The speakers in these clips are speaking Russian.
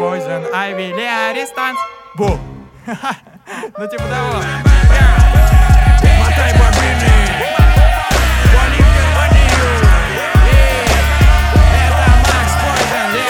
Poison Ivy или арестант. Бу. Ну типа того. Мотай бобины, вали в Германию. Это Макс Poison или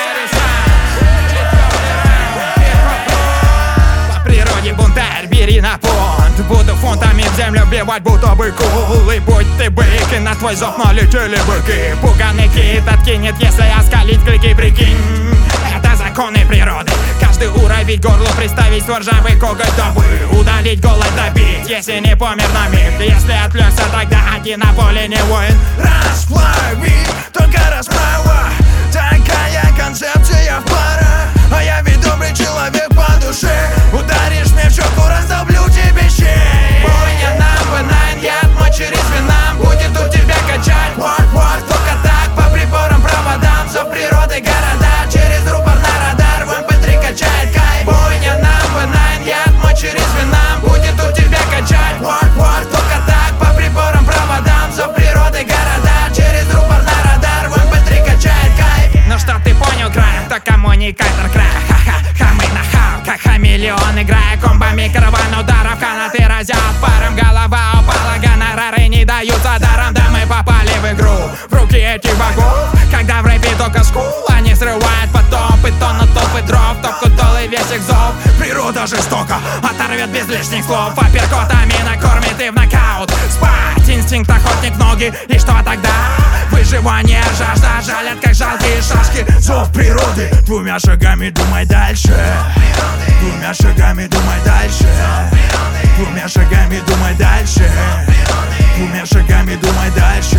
арестант. По природе бунтарь, бери на понт. Буду фунтами в землю вбивать, будто бы кул. И будь ты бык, и на твой зов налетели быки. Пуганый кит откинет, если оскалить клыки, прикинь. Это законы природы. Каждый уровень горло приставить ржавый коготь, дабы удалить голод, добить. Если не помер на миг, если отвлекся, тогда один на поле не воин. Расплави, только расправа. Такая концепция в пара. А я ведь добрый человек по душе. Ударишь мне в щеку, раздолблю тебе щей. Бойня нам яд, мой через винам будет у тебя качать. Вард, только так, по приборам, проводам. Зов природы, города, через рупор на радар. В MP3 качает кайф. Бойня нам яд, мой через винам будет у тебя качать. Вард, только так, по приборам, проводам. Зов природы, города, через рупор на радар. В MP3 качает кайф. Ну что ты понял, край? То коммуникатор край. Ха-ха-ха, мы нахал, как хамелеон, играя комбами, караван ударов, канаты разят паром, голова упала, гонорары не даются даром. Да мы попали в игру, в руки этих богов. Когда в рэпе только скул, они срывают потоп, и тонут топы дров, топку долы весь их зов. Природа жестока, Оторвет без лишних слов, апперкотами накормит и в нокаут. Спать, инстинкт, охотник, ноги, и что тогда? Выживание, жажда, жалят, как жалкие шашки. зов природы. Двумя шагами думай дальше. Двумя шагами думай дальше. Двумя шагами думай дальше. Двумя шагами думай дальше.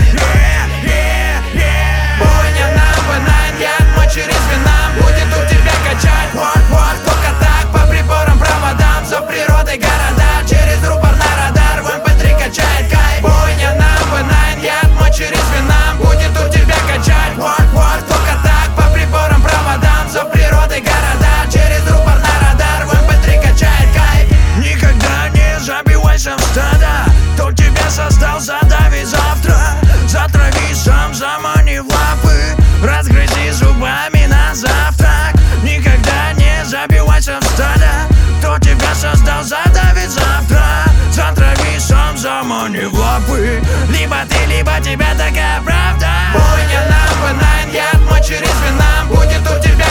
Бойня нам яд, мой через винам будет у тебя качать. Вард, только так, по приборам, проводам. Зов природы, города, через рупор на радар. В MP3 качает кайф. Бойня нам яд, мой через винам будет у тебя качать. Вард, только так, по приборам, проводам. Зов природы, города, через рупор на радар. В MP3 качает кайф. Никогда не забивайся в стадо. Кто тебя создал, задави завтра. Затрави сам, замани в лапы. Разгрызи зубами на завтрак. Никогда не забивайся в стадо. Кто тебя создал, задавит завтра. Затрави сам, замани в лапы. Либо ты, либо тебя такая правда. Бойня нам яд, мой через винам будет у тебя